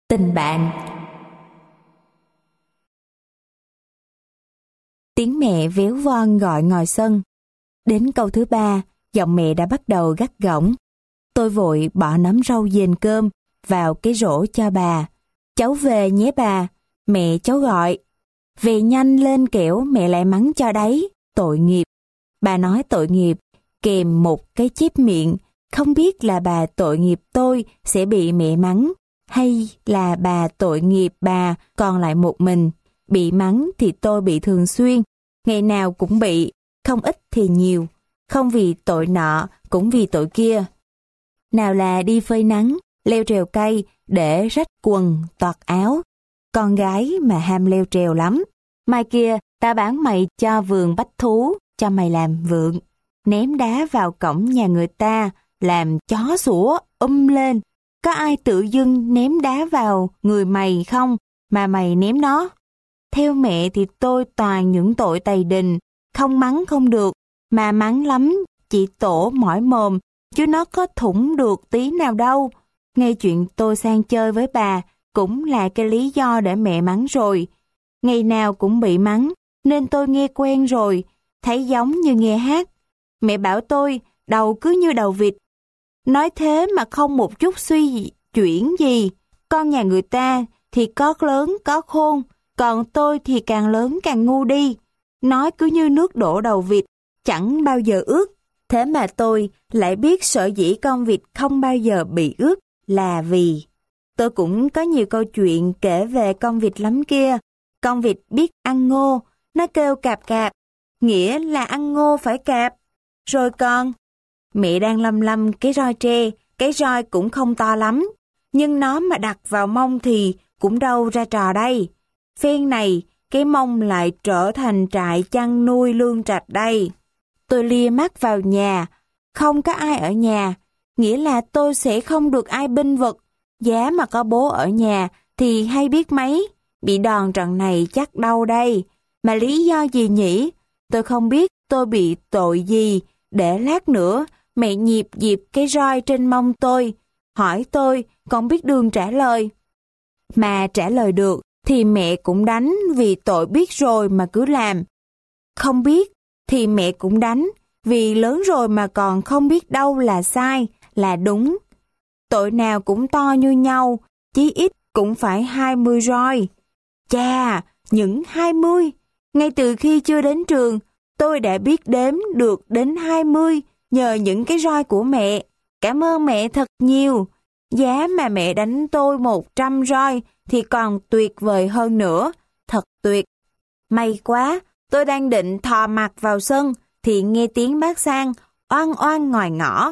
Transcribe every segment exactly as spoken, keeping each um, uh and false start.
Tình bạn. Tiếng mẹ véo von gọi ngoài sân. Đến câu thứ ba, giọng mẹ đã bắt đầu gắt gỏng. Tôi vội bỏ nắm rau dền cơm vào cái rổ cho bà. Cháu về nhé bà, mẹ cháu gọi. Về nhanh lên kẻo mẹ lại mắng cho đấy, tội nghiệp. Bà nói tội nghiệp, kèm một cái chép miệng, không biết là bà tội nghiệp tôi sẽ bị mẹ mắng, hay là bà tội nghiệp bà còn lại một mình. Bị mắng thì tôi bị thường xuyên, ngày nào cũng bị, không ít thì nhiều, không vì tội nọ cũng vì tội kia. Nào là đi phơi nắng, leo trèo cây để rách quần, toạc áo. Con gái mà ham leo trèo lắm. Mai kia ta bán mày cho vườn bách thú, cho mày làm vượng. Ném đá vào cổng nhà người ta, làm chó sủa um lên. Có ai tự dưng ném đá vào người mày không mà mày ném nó? Theo mẹ thì tôi toàn những tội tày đình, không mắng không được, mà mắng lắm chỉ tổ mỏi mồm, chứ nó có thủng được tí nào đâu. Nghe chuyện tôi sang chơi với bà cũng là cái lý do để mẹ mắng rồi. Ngày nào cũng bị mắng, nên tôi nghe quen rồi, thấy giống như nghe hát. Mẹ bảo tôi đầu cứ như đầu vịt. Nói thế mà không một chút suy chuyển gì. Con nhà người ta thì có lớn có khôn, còn tôi thì càng lớn càng ngu đi. Nói cứ như nước đổ đầu vịt, chẳng bao giờ ướt. Thế mà tôi lại biết sở dĩ con vịt không bao giờ bị ướt là vì tôi cũng có nhiều câu chuyện kể về con vịt lắm kia. Con vịt biết ăn ngô, nó kêu cạp cạp, nghĩa là ăn ngô phải cạp. Rồi con, mẹ đang lăm lăm cái roi tre, cái roi cũng không to lắm, nhưng nó mà đặt vào mông thì cũng đâu ra trò đây. Phen này, cái mông lại trở thành trại chăn nuôi lương trạch đây. Tôi lia mắt vào nhà, không có ai ở nhà, nghĩa là tôi sẽ không được ai bênh vực. Giá mà có bố ở nhà thì hay biết mấy, bị đòn trận này chắc đau đây. Mà lý do gì nhỉ? Tôi không biết tôi bị tội gì, để lát nữa mẹ nhịp dịp cái roi trên mông tôi, hỏi tôi còn biết đường trả lời. Mà trả lời được thì mẹ cũng đánh vì tội biết rồi mà cứ làm. Không biết thì mẹ cũng đánh vì lớn rồi mà còn không biết đâu là sai, là đúng. Tội nào cũng to như nhau, chí ít cũng phải hai mươi roi. Chà, những hai mươi. Ngay từ khi chưa đến trường, tôi đã biết đếm được đến hai mươi nhờ những cái roi của mẹ. Cảm ơn mẹ thật nhiều. Giá mà mẹ đánh tôi một trăm roi thì còn tuyệt vời hơn nữa. Thật tuyệt. May quá, tôi đang định thò mặt vào sân thì nghe tiếng bác Sang oan oan ngoài ngõ.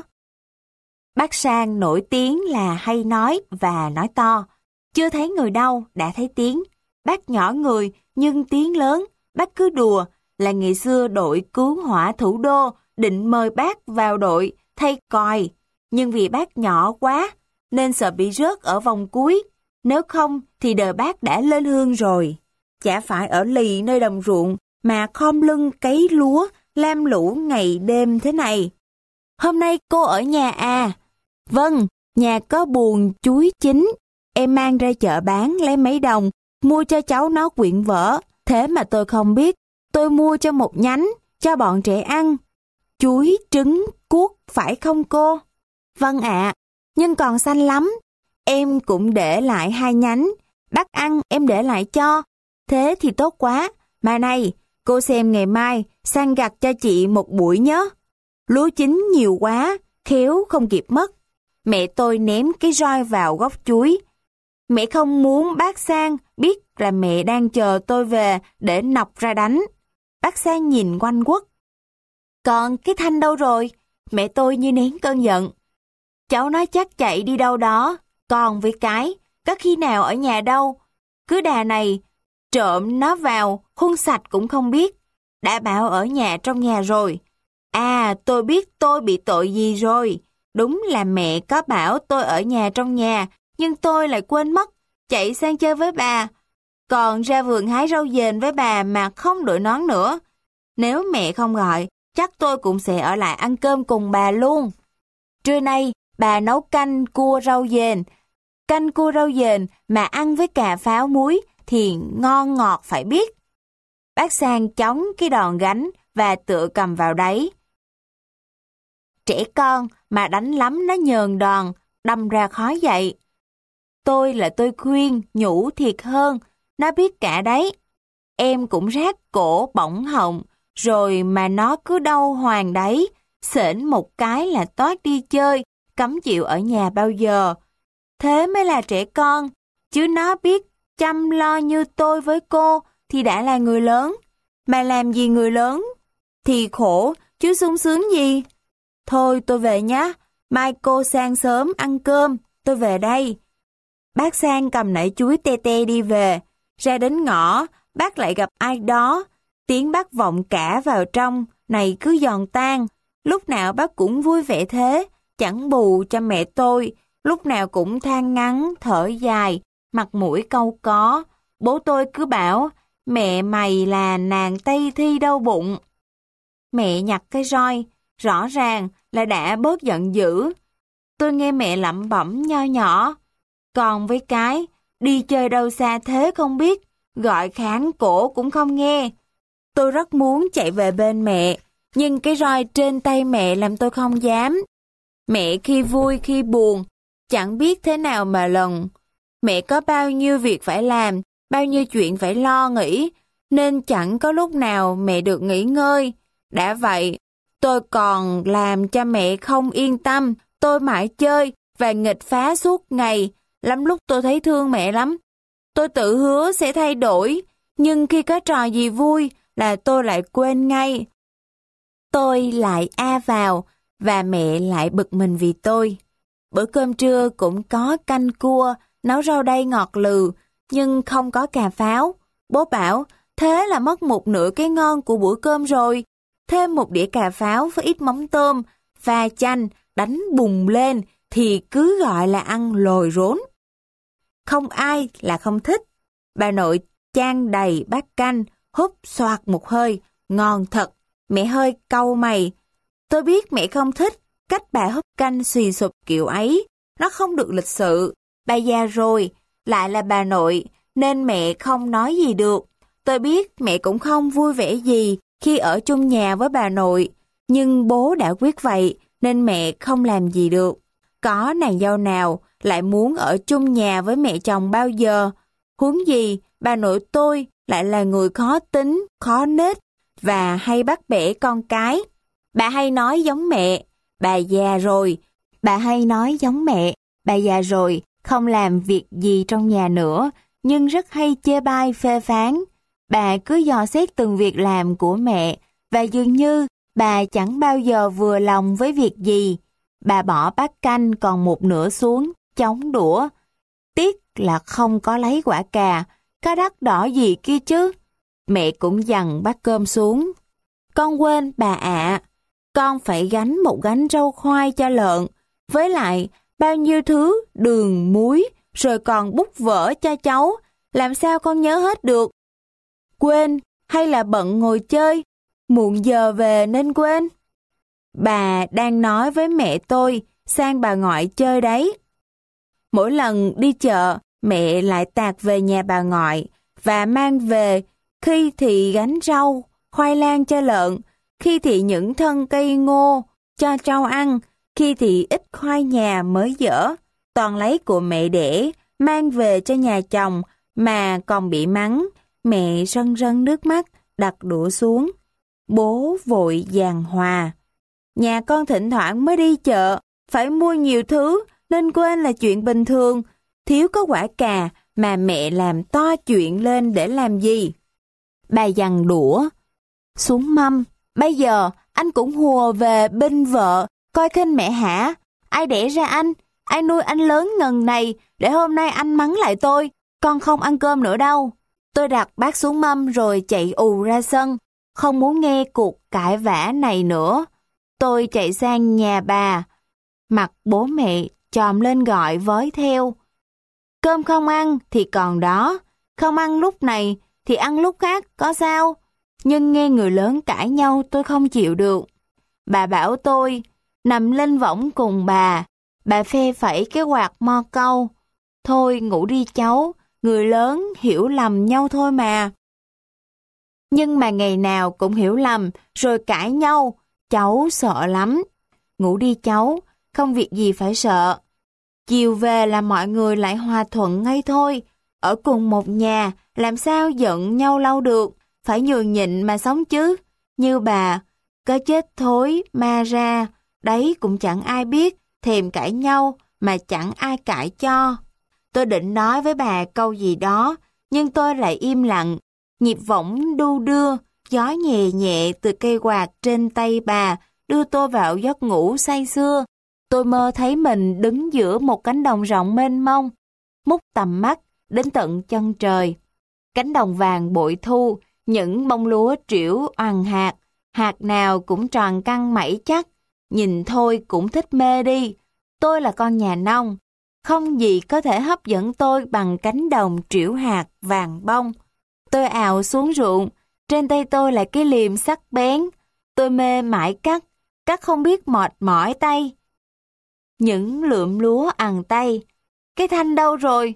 Bác Sang nổi tiếng là hay nói và nói to. Chưa thấy người đâu đã thấy tiếng. Bác nhỏ người nhưng tiếng lớn. Bác cứ đùa là ngày xưa đội cứu hỏa thủ đô định mời bác vào đội thay còi. Nhưng vì bác nhỏ quá nên sợ bị rớt ở vòng cuối. Nếu không thì đời bác đã lên hương rồi. Chả phải ở lì nơi đồng ruộng mà khom lưng cấy lúa lam lũ ngày đêm thế này. Hôm nay cô ở nhà à? Vâng, nhà có buồng chuối chín. Em mang ra chợ bán lấy mấy đồng, mua cho cháu nó quyển vở. Thế mà tôi không biết, tôi mua cho một nhánh, cho bọn trẻ ăn. Chuối, trứng, cuốc, phải không cô? Vâng ạ, nhưng còn xanh lắm. Em cũng để lại hai nhánh, bác ăn em để lại cho. Thế thì tốt quá, mà này, cô xem ngày mai sang gặt cho chị một buổi nhé. Lúa chín nhiều quá, khéo không kịp mất. Mẹ tôi ném cái roi vào gốc chuối. Mẹ không muốn bác Sang biết là mẹ đang chờ tôi về để nọc ra đánh. Bác Sang nhìn quanh quất. Còn cái Thanh đâu rồi? Mẹ tôi như nén cơn giận. Cháu nói chắc chạy đi đâu đó. Còn với cái, có khi nào ở nhà đâu. Cứ đà này, trộm nó vào, khuôn sạch cũng không biết. Đã bảo ở nhà trong nhà rồi. À, tôi biết tôi bị tội gì rồi. Đúng là mẹ có bảo tôi ở nhà trong nhà, nhưng tôi lại quên mất, chạy sang chơi với bà. Còn ra vườn hái rau dền với bà mà không đội nón nữa. Nếu mẹ không gọi, chắc tôi cũng sẽ ở lại ăn cơm cùng bà luôn. Trưa nay, bà nấu canh cua rau dền. Canh cua rau dền mà ăn với cà pháo muối thì ngon ngọt phải biết. Bác Sang chống cái đòn gánh và tựa cầm vào đấy. Trẻ con mà đánh lắm nó nhờn đòn, đâm ra khó dậy. Tôi là tôi khuyên, nhủ thiệt hơn, nó biết cả đấy. Em cũng rát cổ bỏng họng, rồi mà nó cứ đau hoàng đấy, xển một cái là toát đi chơi, cấm chịu ở nhà bao giờ. Thế mới là trẻ con, chứ nó biết chăm lo như tôi với cô thì đã là người lớn. Mà làm gì người lớn thì khổ, chứ sung sướng gì. Thôi tôi về nhé, mai cô sang sớm ăn cơm, tôi về đây. Bác Sang cầm nải chuối te te đi về, ra đến ngõ, bác lại gặp ai đó. Tiếng bác vọng cả vào trong, này cứ giòn tan. Lúc nào bác cũng vui vẻ thế, chẳng bù cho mẹ tôi. Lúc nào cũng than ngắn, thở dài, mặt mũi cau có. Bố tôi cứ bảo, mẹ mày là nàng Tây Thi đau bụng. Mẹ nhặt cái roi, rõ ràng là đã bớt giận dữ. Tôi nghe mẹ lẩm bẩm nho nhỏ. Còn với cái, đi chơi đâu xa thế không biết, gọi khán cổ cũng không nghe. Tôi rất muốn chạy về bên mẹ, nhưng cái roi trên tay mẹ làm tôi không dám. Mẹ khi vui khi buồn, chẳng biết thế nào mà lần. Mẹ có bao nhiêu việc phải làm, bao nhiêu chuyện phải lo nghĩ, nên chẳng có lúc nào mẹ được nghỉ ngơi. Đã vậy, tôi còn làm cho mẹ không yên tâm, tôi mãi chơi và nghịch phá suốt ngày. Lắm lúc tôi thấy thương mẹ lắm. Tôi tự hứa sẽ thay đổi, nhưng khi có trò gì vui là tôi lại quên ngay. Tôi lại a vào, và mẹ lại bực mình vì tôi. Bữa cơm trưa cũng có canh cua, nấu rau đay ngọt lừ, nhưng không có cà pháo. Bố bảo, thế là mất một nửa cái ngon của bữa cơm rồi. Thêm một đĩa cà pháo với ít mắm tôm, pha chanh, đánh bùng lên, thì cứ gọi là ăn lồi rốn. Không ai là không thích. Bà nội chan đầy bát canh, húp xoạt một hơi, ngon thật. Mẹ hơi cau mày. Tôi biết mẹ không thích cách bà húp canh xì sụp kiểu ấy. Nó không được lịch sự. Bà già rồi, lại là bà nội, nên mẹ không nói gì được. Tôi biết mẹ cũng không vui vẻ gì khi ở chung nhà với bà nội. Nhưng bố đã quyết vậy, nên mẹ không làm gì được. Có nàng dâu nào lại muốn ở chung nhà với mẹ chồng bao giờ. Huống gì, bà nội tôi lại là người khó tính, khó nết và hay bắt bẻ con cái. Bà hay nói giống mẹ, bà già rồi. Bà hay nói giống mẹ, bà già rồi, không làm việc gì trong nhà nữa, nhưng rất hay chê bai phê phán. Bà cứ dò xét từng việc làm của mẹ, và dường như bà chẳng bao giờ vừa lòng với việc gì. Bà bỏ bát canh còn một nửa xuống, chống đũa. Tiếc là không có lấy quả cà, có đắt đỏ gì kia chứ. Mẹ cũng dằn bát cơm xuống. Con quên bà ạ, con phải gánh một gánh rau khoai cho lợn, với lại bao nhiêu thứ đường, muối, rồi còn bút vở cho cháu, làm sao con nhớ hết được. Quên hay là bận ngồi chơi, muộn giờ về nên quên. Bà đang nói với mẹ tôi sang bà ngoại chơi đấy. Mỗi lần đi chợ, mẹ lại tạt về nhà bà ngoại và mang về, khi thì gánh rau, khoai lang cho lợn, khi thì những thân cây ngô cho trâu ăn, khi thì ít khoai nhà mới dở, toàn lấy của mẹ đẻ, mang về cho nhà chồng mà còn bị mắng. Mẹ rân rân nước mắt, đặt đũa xuống. Bố vội giàn hòa. Nhà con thỉnh thoảng mới đi chợ, phải mua nhiều thứ nên quên là chuyện bình thường. Thiếu có quả cà mà mẹ làm to chuyện lên để làm gì? Bà giằng đũa xuống mâm. Bây giờ anh cũng hùa về binh vợ, coi khinh mẹ hả? Ai đẻ ra anh? Ai nuôi anh lớn ngần này để hôm nay anh mắng lại tôi? Con không ăn cơm nữa đâu. Tôi đặt bát xuống mâm rồi chạy ù ra sân, không muốn nghe cuộc cãi vã này nữa. Tôi chạy sang nhà bà, mặt bố mẹ chòm lên gọi với theo. Cơm không ăn thì còn đó, không ăn lúc này thì ăn lúc khác, có sao? Nhưng nghe người lớn cãi nhau tôi không chịu được. Bà bảo tôi nằm lên võng cùng bà, bà phe phẩy cái quạt mo câu. Thôi ngủ đi cháu, người lớn hiểu lầm nhau thôi mà. Nhưng mà ngày nào cũng hiểu lầm, rồi cãi nhau, cháu sợ lắm. Ngủ đi cháu, không việc gì phải sợ. Chiều về là mọi người lại hòa thuận ngay thôi. Ở cùng một nhà, làm sao giận nhau lâu được, phải nhường nhịn mà sống chứ. Như bà, có chết thối, ma ra, đấy cũng chẳng ai biết, thèm cãi nhau mà chẳng ai cãi cho. Tôi định nói với bà câu gì đó, nhưng tôi lại im lặng. Nhịp võng đu đưa, gió nhẹ nhẹ từ cây quạt trên tay bà đưa tôi vào giấc ngủ say sưa. Tôi mơ thấy mình đứng giữa một cánh đồng rộng mênh mông, múc tầm mắt đến tận chân trời. Cánh đồng vàng bội thu, những bông lúa trĩu oằn hạt, hạt nào cũng tròn căng mẩy chắc, nhìn thôi cũng thích mê đi. Tôi là con nhà nông, không gì có thể hấp dẫn tôi bằng cánh đồng trĩu hạt vàng bông. Tôi ào xuống ruộng, trên tay tôi là cái liềm sắc bén. Tôi mê mải cắt, cắt không biết mệt mỏi tay. Những lượm lúa ằn tay. Cái thanh đâu rồi?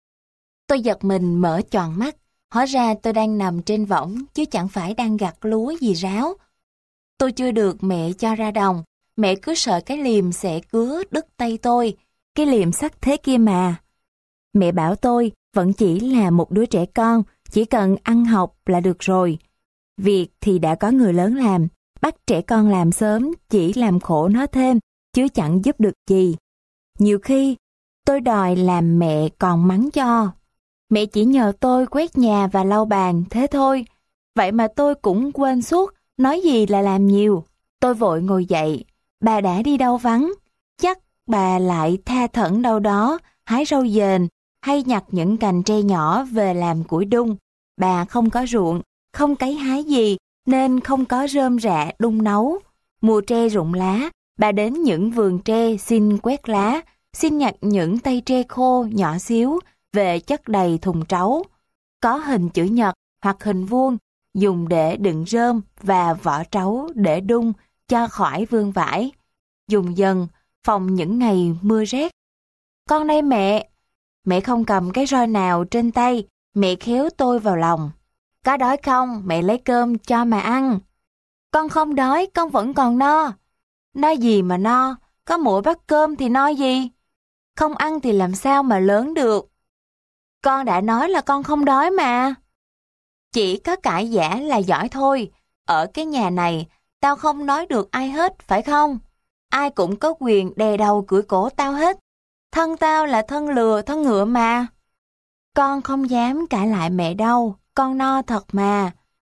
Tôi giật mình mở tròn mắt. Hóa ra tôi đang nằm trên võng, chứ chẳng phải đang gặt lúa gì ráo. Tôi chưa được mẹ cho ra đồng. Mẹ cứ sợ cái liềm sẽ cứa đứt tay tôi. Cái liềm sắt thế kia mà. Mẹ bảo tôi vẫn chỉ là một đứa trẻ con, chỉ cần ăn học là được rồi. Việc thì đã có người lớn làm, bắt trẻ con làm sớm chỉ làm khổ nó thêm, chứ chẳng giúp được gì. Nhiều khi, tôi đòi làm mẹ còn mắng cho. Mẹ chỉ nhờ tôi quét nhà và lau bàn, thế thôi. Vậy mà tôi cũng quên suốt, nói gì là làm nhiều. Tôi vội ngồi dậy, bà đã đi đâu vắng. Chắc bà lại tha thẩn đâu đó, hái rau dền, hay nhặt những cành tre nhỏ về làm củi đun. Bà không có ruộng, không cấy hái gì, nên không có rơm rạ đun nấu. Mùa tre rụng lá, bà đến những vườn tre xin quét lá, xin nhặt những tay tre khô nhỏ xíu, về chất đầy thùng trấu. Có hình chữ nhật hoặc hình vuông, dùng để đựng rơm và vỏ trấu để đun cho khỏi vương vãi. Dùng dần, phòng những ngày mưa rét. Con đây mẹ. Mẹ không cầm cái roi nào trên tay, mẹ khéo tôi vào lòng. Có đói không, mẹ lấy cơm cho mà ăn. Con không đói, con vẫn còn no. No gì mà no, có mỗi bát cơm thì no gì. Không ăn thì làm sao mà lớn được. Con đã nói là con không đói mà. Chỉ có cãi giả là giỏi thôi. Ở cái nhà này, tao không nói được ai hết, phải không? Ai cũng có quyền đè đầu cưỡi cổ tao hết. Thân tao là thân lừa, thân ngựa mà. Con không dám cãi lại mẹ đâu, con no thật mà.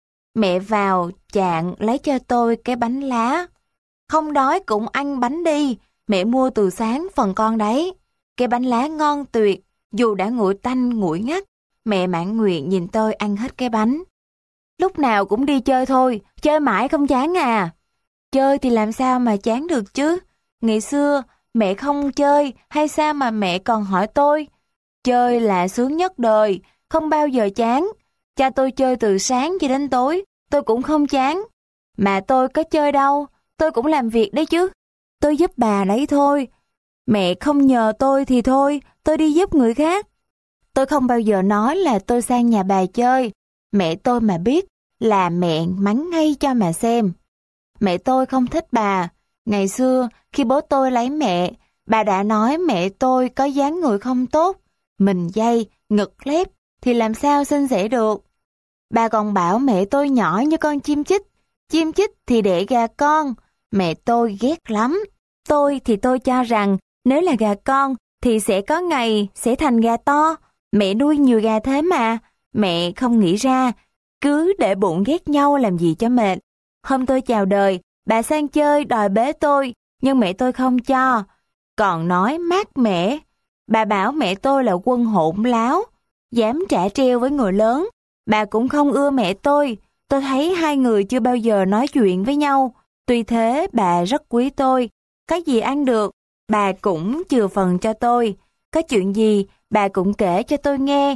Mẹ vào chạng lấy cho tôi cái bánh lá. Không đói cũng ăn bánh đi, mẹ mua từ sáng phần con đấy. Cái bánh lá ngon tuyệt, dù đã nguội tanh nguội ngắt. Mẹ mãn nguyện nhìn tôi ăn hết cái bánh. Lúc nào cũng đi chơi thôi, chơi mãi không chán à. Chơi thì làm sao mà chán được chứ. Ngày xưa, mẹ không chơi hay sao mà mẹ còn hỏi tôi. Chơi là sướng nhất đời, không bao giờ chán. Cha tôi chơi từ sáng cho đến tối, tôi cũng không chán. Mà tôi có chơi đâu, tôi cũng làm việc đấy chứ. Tôi giúp bà đấy thôi. Mẹ không nhờ tôi thì thôi, tôi đi giúp người khác. Tôi không bao giờ nói là tôi sang nhà bà chơi. Mẹ tôi mà biết là mẹ mắng ngay cho mà xem. Mẹ tôi không thích bà. Ngày xưa, khi bố tôi lấy mẹ, bà đã nói mẹ tôi có dáng người không tốt. Mình dây, ngực lép thì làm sao xinh xẻ được. Bà còn bảo mẹ tôi nhỏ như con chim chích. Chim chích thì đẻ gà con. Mẹ tôi ghét lắm. Tôi thì tôi cho rằng nếu là gà con thì sẽ có ngày sẽ thành gà to. Mẹ nuôi nhiều gà thế mà. Mẹ không nghĩ ra. Cứ để bụng ghét nhau làm gì cho mệt. Hôm tôi chào đời, bà sang chơi đòi bế tôi, nhưng mẹ tôi không cho. Còn nói mát mẻ. Bà bảo mẹ tôi là quân hỗn láo, dám trả treo với người lớn. Bà cũng không ưa mẹ tôi. Tôi thấy hai người chưa bao giờ nói chuyện với nhau. Tuy thế bà rất quý tôi. Cái gì ăn được, bà cũng chừa phần cho tôi. Có chuyện gì, bà cũng kể cho tôi nghe.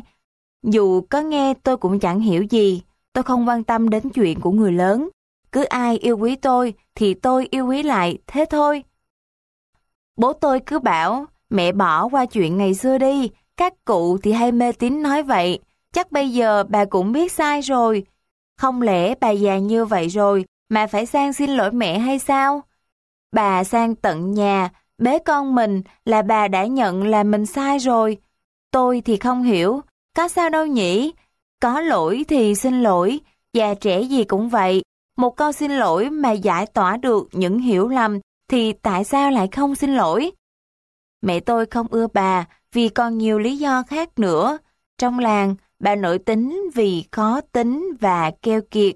Dù có nghe tôi cũng chẳng hiểu gì. Tôi không quan tâm đến chuyện của người lớn. Cứ ai yêu quý tôi thì tôi yêu quý lại, thế thôi. Bố tôi cứ bảo, mẹ bỏ qua chuyện ngày xưa đi, Các cụ thì hay mê tín nói vậy, chắc bây giờ bà cũng biết sai rồi. Không lẽ bà già như vậy rồi mà phải sang xin lỗi mẹ hay sao? Bà sang tận nhà, bế con mình là bà đã nhận là mình sai rồi. Tôi thì không hiểu, có sao đâu nhỉ? Có lỗi thì xin lỗi, già trẻ gì cũng vậy. Một câu xin lỗi mà giải tỏa được những hiểu lầm thì tại sao lại không xin lỗi? Mẹ tôi không ưa bà vì còn nhiều lý do khác nữa. Trong làng, bà nổi tính vì khó tính và keo kiệt.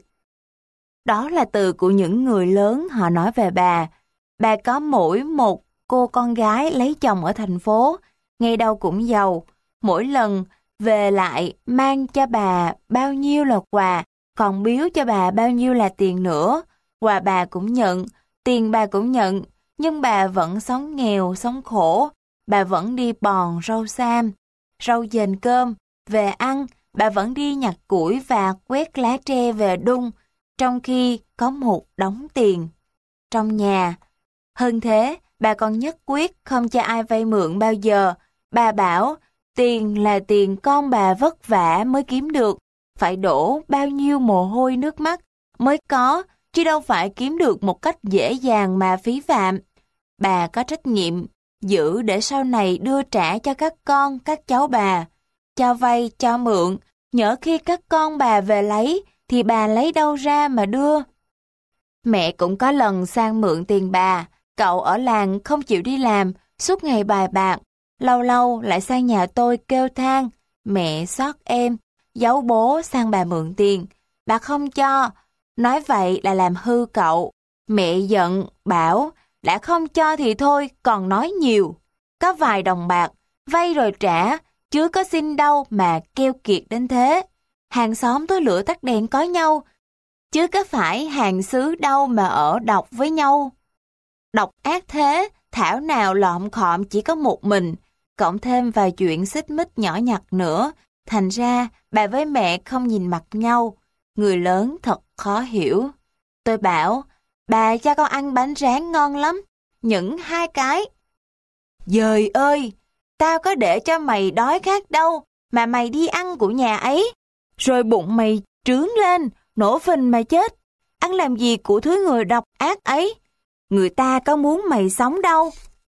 Đó là từ của những người lớn họ nói về bà. Bà có mỗi một cô con gái lấy chồng ở thành phố, ngày đâu cũng giàu. Mỗi lần về lại mang cho bà bao nhiêu là quà, còn biếu cho bà bao nhiêu là tiền nữa. Quà bà cũng nhận, tiền bà cũng nhận, nhưng bà vẫn sống nghèo, sống khổ. Bà vẫn đi bòn rau sam, rau dền cơm, về ăn, bà vẫn đi nhặt củi và quét lá tre về đun, trong khi có một đống tiền trong nhà. Hơn thế, bà còn nhất quyết không cho ai vay mượn bao giờ. Bà bảo, tiền là tiền con bà vất vả mới kiếm được, phải đổ bao nhiêu mồ hôi nước mắt mới có, chứ đâu phải kiếm được một cách dễ dàng mà phí phạm. Bà có trách nhiệm giữ để sau này đưa trả cho các con, các cháu bà. Cho vay, cho mượn, nhỡ khi các con bà về lấy, thì bà lấy đâu ra mà đưa. Mẹ cũng có lần sang mượn tiền bà, cậu ở làng không chịu đi làm, suốt ngày bài bạc, lâu lâu lại sang nhà tôi kêu than, mẹ xót em, giấu bố sang bà mượn tiền. Bà không cho, nói vậy là làm hư cậu. Mẹ giận, bảo, đã không cho thì thôi, còn nói nhiều. Có vài đồng bạc, vay rồi trả, chứ có xin đâu mà keo kiệt đến thế. Hàng xóm tối lửa tắt đèn có nhau, chứ có phải hàng xứ đâu mà ở độc với nhau. Độc ác thế, thảo nào lọm khọm chỉ có một mình, cộng thêm vài chuyện xích mích nhỏ nhặt nữa. Thành ra, bà với mẹ không nhìn mặt nhau. Người lớn thật khó hiểu. Tôi bảo, bà cho con ăn bánh rán ngon lắm, những hai cái. Dời ơi, tao có để cho mày đói khát đâu, mà mày đi ăn của nhà ấy. Rồi bụng mày trướng lên, nổ phình mà chết. Ăn làm gì của thứ người độc ác ấy. Người ta có muốn mày sống đâu.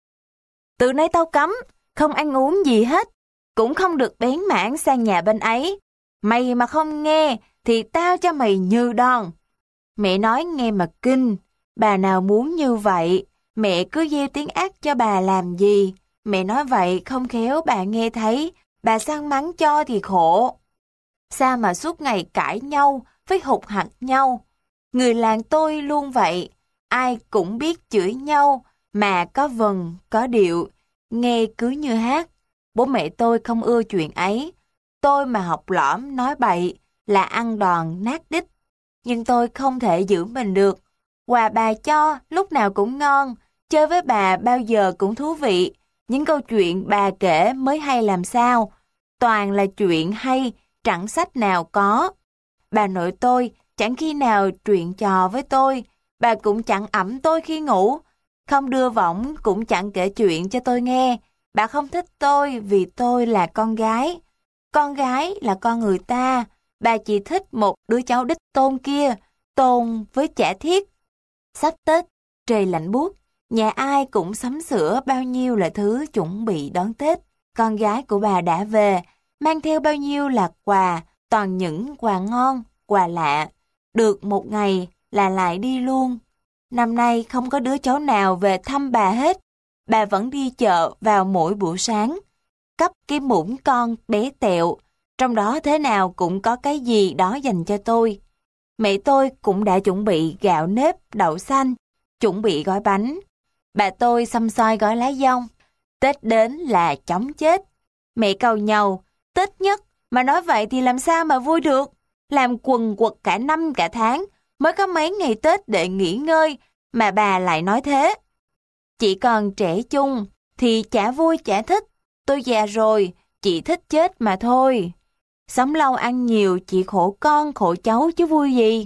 Từ nay tao cấm, không ăn uống gì hết, cũng không được bén mảng sang nhà bên ấy. Mày mà không nghe, thì tao cho mày như đòn. Mẹ nói nghe mà kinh, bà nào muốn như vậy, mẹ cứ gieo tiếng ác cho bà làm gì. Mẹ nói vậy không khéo bà nghe thấy, bà săn mắng cho thì khổ. Sao mà suốt ngày cãi nhau, với hụt hặc nhau. Người làng tôi luôn vậy, ai cũng biết chửi nhau, mà có vần, có điệu, nghe cứ như hát. Bố mẹ tôi không ưa chuyện ấy. Tôi mà học lõm nói bậy là ăn đòn nát đít. Nhưng tôi không thể giữ mình được. Quà bà cho lúc nào cũng ngon, chơi với bà bao giờ cũng thú vị. Những câu chuyện bà kể mới hay làm sao. Toàn là chuyện hay, chẳng sách nào có. Bà nội tôi chẳng khi nào chuyện trò với tôi. Bà cũng chẳng ẵm tôi khi ngủ. Không đưa võng cũng chẳng kể chuyện cho tôi nghe. Bà không thích tôi vì tôi là con gái. Con gái là con người ta. Bà chỉ thích một đứa cháu đích tôn kia, tôn với chả thiết. Sắp Tết, trời lạnh buốt, nhà ai cũng sắm sửa bao nhiêu là thứ chuẩn bị đón Tết. Con gái của bà đã về, mang theo bao nhiêu là quà, toàn những quà ngon, quà lạ. Được một ngày là lại đi luôn. Năm nay không có đứa cháu nào về thăm bà hết. Bà vẫn đi chợ vào mỗi buổi sáng, cấp cái muỗng con bé tẹo, trong đó thế nào cũng có cái gì đó dành cho tôi. Mẹ tôi cũng đã chuẩn bị gạo nếp, đậu xanh, chuẩn bị gói bánh. Bà tôi xăm xoi gói lá dong. Tết đến là chóng chết. Mẹ cầu nhau, Tết nhất, mà nói vậy thì làm sao mà vui được. Làm quần quật cả năm cả tháng, mới có mấy ngày Tết để nghỉ ngơi, mà bà lại nói thế. Chị còn trẻ chung, thì chả vui chả thích. Tôi già rồi, chị thích chết mà thôi. Sống lâu ăn nhiều, chị khổ con, khổ cháu chứ vui gì.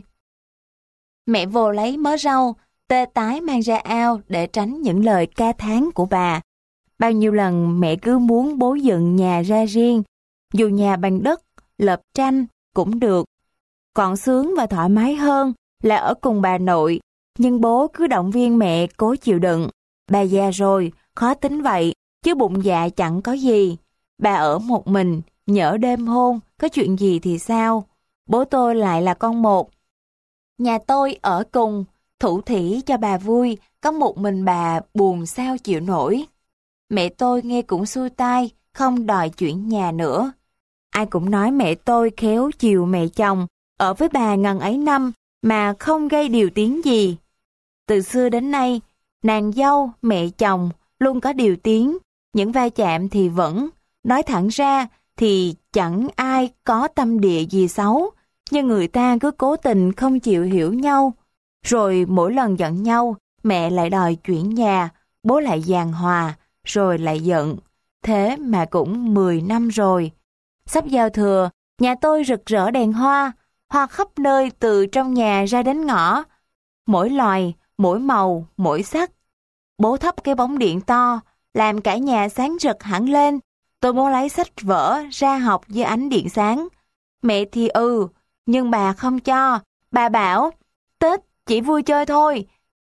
Mẹ vô lấy mớ rau, tê tái mang ra ao để tránh những lời ca thán của bà. Bao nhiêu lần mẹ cứ muốn bố dựng nhà ra riêng, dù nhà bằng đất, lợp tranh cũng được. Còn sướng và thoải mái hơn là ở cùng bà nội, nhưng bố cứ động viên mẹ cố chịu đựng. Bà già rồi, khó tính vậy, chứ bụng dạ chẳng có gì. Bà ở một mình, nhỡ đêm hôn, có chuyện gì thì sao? Bố tôi lại là con một. Nhà tôi ở cùng, thủ thỉ cho bà vui, có một mình bà buồn sao chịu nổi. Mẹ tôi nghe cũng xuôi tai, không đòi chuyển nhà nữa. Ai cũng nói mẹ tôi khéo chiều mẹ chồng, ở với bà ngần ấy năm mà không gây điều tiếng gì. Từ xưa đến nay, nàng dâu, mẹ chồng luôn có điều tiếng, những va chạm thì vẫn, nói thẳng ra thì chẳng ai có tâm địa gì xấu, nhưng người ta cứ cố tình không chịu hiểu nhau. Rồi mỗi lần giận nhau, mẹ lại đòi chuyển nhà, bố lại giằng hòa, rồi lại giận. Thế mà cũng mười năm rồi. Sắp giao thừa, nhà tôi rực rỡ đèn hoa, hoa khắp nơi từ trong nhà ra đến ngõ. Mỗi loài, mỗi màu, mỗi sắc. Bố thắp cái bóng điện to, làm cả nhà sáng rực hẳn lên. Tôi muốn lấy sách vở ra học dưới ánh điện sáng. Mẹ thì ừ, nhưng bà không cho. Bà bảo, Tết chỉ vui chơi thôi.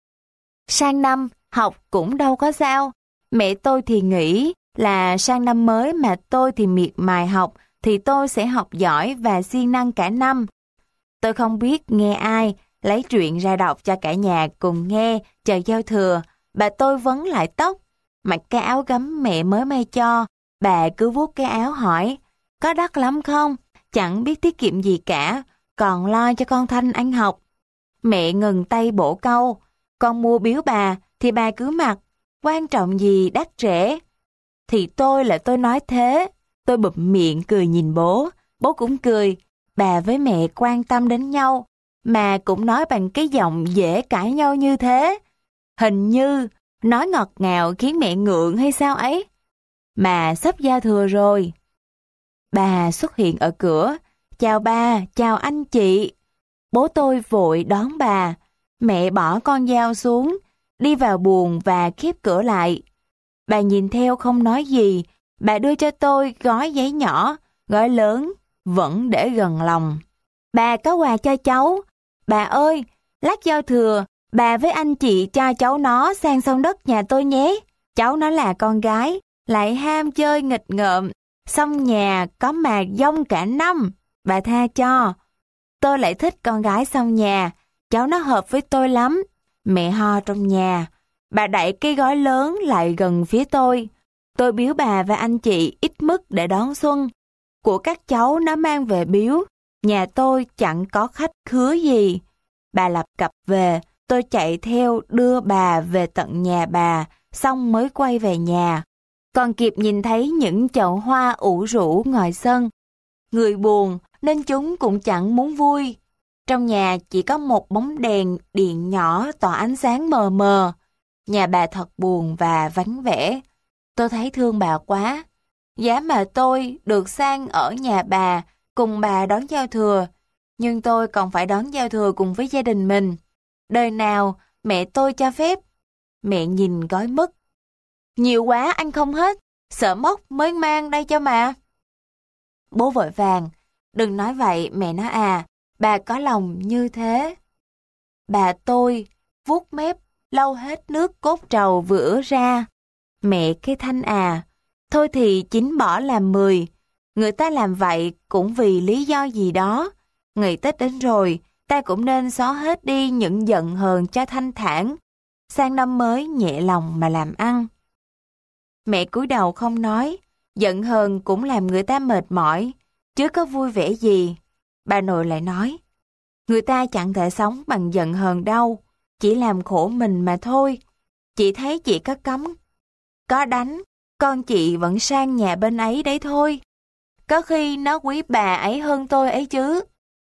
Sang năm, học cũng đâu có sao. Mẹ tôi thì nghĩ là sang năm mới mà tôi thì miệt mài học, thì tôi sẽ học giỏi và siêng năng cả năm. Tôi không biết nghe ai lấy chuyện ra đọc cho cả nhà cùng nghe chờ giao thừa. Bà tôi vấn lại tóc, mặc cái áo gấm mẹ mới may cho. Bà cứ vuốt cái áo hỏi, có đắt lắm không? Chẳng biết tiết kiệm gì cả, còn lo cho con Thanh ăn học. Mẹ ngừng tay bổ câu, con mua biếu bà thì bà cứ mặc, quan trọng gì đắt rẻ. Thì tôi là tôi nói thế. Tôi bụm miệng cười nhìn bố, bố cũng cười. Bà với mẹ quan tâm đến nhau, mà cũng nói bằng cái giọng dễ cãi nhau như thế. Hình như nói ngọt ngào khiến mẹ ngượng hay sao ấy. Mà sắp giao thừa rồi. Bà xuất hiện ở cửa, chào ba, chào anh chị. Bố tôi vội đón bà. Mẹ bỏ con dao xuống, đi vào buồng và khép cửa lại. Bà nhìn theo không nói gì. Bà đưa cho tôi gói giấy nhỏ, gói lớn, vẫn để gần lòng. Bà có quà cho cháu. Bà ơi, lát giao thừa, bà với anh chị cho cháu nó sang sông đất nhà tôi nhé. Cháu nó là con gái, lại ham chơi nghịch ngợm. Xong nhà có mà dông cả năm, bà tha cho. Tôi lại thích con gái xong nhà, cháu nó hợp với tôi lắm. Mẹ ho trong nhà. Bà đẩy cái gói lớn lại gần phía tôi. Tôi biếu bà và anh chị ít mức để đón xuân. Của các cháu nó mang về biếu. Nhà tôi chẳng có khách khứa gì. Bà lập cập về, tôi chạy theo đưa bà về tận nhà bà, xong mới quay về nhà. Còn kịp nhìn thấy những chậu hoa ủ rũ ngoài sân. Người buồn nên chúng cũng chẳng muốn vui. Trong nhà chỉ có một bóng đèn điện nhỏ tỏa ánh sáng mờ mờ. Nhà bà thật buồn và vắng vẻ. Tôi thấy thương bà quá. Giá mà tôi được sang ở nhà bà, cùng bà đón giao thừa. Nhưng tôi còn phải đón giao thừa cùng với gia đình mình. Đời nào mẹ tôi cho phép. Mẹ nhìn gói mứt. Nhiều quá ăn không hết, sợ mốc mới mang đây cho mà. Bố vội vàng. Đừng nói vậy mẹ nói à, bà có lòng như thế. Bà tôi vuốt mép, lau hết nước cốt trầu vừa ứa ra. Mẹ cái Thanh à, thôi thì chín bỏ làm mười. Người ta làm vậy cũng vì lý do gì đó. Ngày Tết đến rồi, ta cũng nên xóa hết đi những giận hờn cho thanh thản. Sang năm mới nhẹ lòng mà làm ăn. Mẹ cúi đầu không nói, giận hờn cũng làm người ta mệt mỏi, chứ có vui vẻ gì. Bà nội lại nói, người ta chẳng thể sống bằng giận hờn đâu, chỉ làm khổ mình mà thôi. Chị thấy chị có cấm, có đánh, con chị vẫn sang nhà bên ấy đấy thôi. Có khi nó quý bà ấy hơn tôi ấy chứ.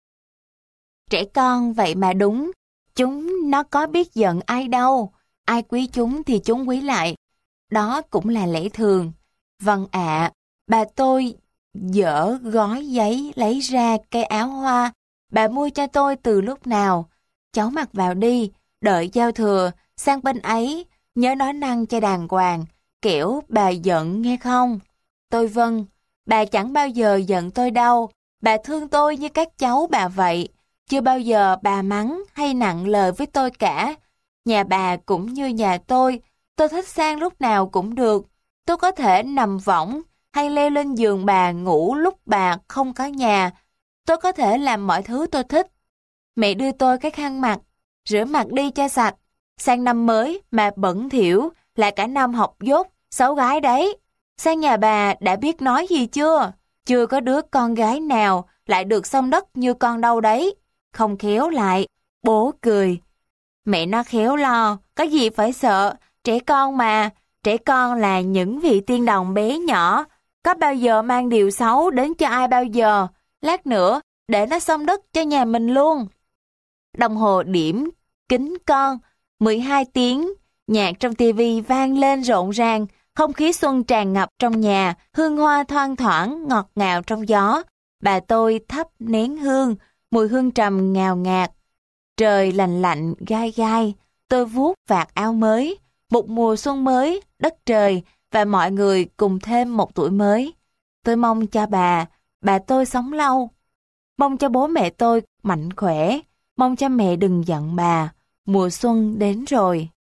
Trẻ con vậy mà đúng, chúng nó có biết giận ai đâu, ai quý chúng thì chúng quý lại. Đó cũng là lẽ thường. Vâng ạ, bà tôi dở gói giấy lấy ra cây áo hoa. Bà mua cho tôi từ lúc nào? Cháu mặc vào đi, đợi giao thừa, sang bên ấy, nhớ nói năng cho đàng hoàng. kiểu bà giận nghe không? Tôi vâng, bà chẳng bao giờ giận tôi đâu, bà thương tôi như các cháu bà vậy, chưa bao giờ bà mắng hay nặng lời với tôi cả. Nhà bà cũng như nhà tôi, tôi thích sang lúc nào cũng được, tôi có thể nằm võng hay leo lên giường bà ngủ lúc bà không có nhà, tôi có thể làm mọi thứ tôi thích. Mẹ đưa tôi cái khăn mặt, rửa mặt đi cho sạch, sang năm mới mà bẩn thỉu là cả năm học dốt, xấu gái đấy. Sang nhà bà đã biết nói gì chưa? Chưa có đứa con gái nào lại được xông đất như con đâu đấy. Không khéo lại, bố cười. Mẹ nó khéo lo, có gì phải sợ, trẻ con mà, trẻ con là những vị tiên đồng bé nhỏ, có bao giờ mang điều xấu đến cho ai bao giờ, lát nữa để nó xông đất cho nhà mình luôn. Đồng hồ điểm, kính con, mười hai tiếng, nhạc trong tivi vang lên rộn ràng, không khí xuân tràn ngập trong nhà, hương hoa thoang thoảng ngọt ngào trong gió. Bà tôi thắp nén hương, mùi hương trầm ngào ngạt. Trời lạnh lạnh, gai gai, tôi vuốt vạt áo mới, một mùa xuân mới, đất trời và mọi người cùng thêm một tuổi mới. Tôi mong cho bà, bà tôi sống lâu. Mong cho bố mẹ tôi mạnh khỏe, mong cho mẹ đừng giận bà. Mùa xuân đến rồi.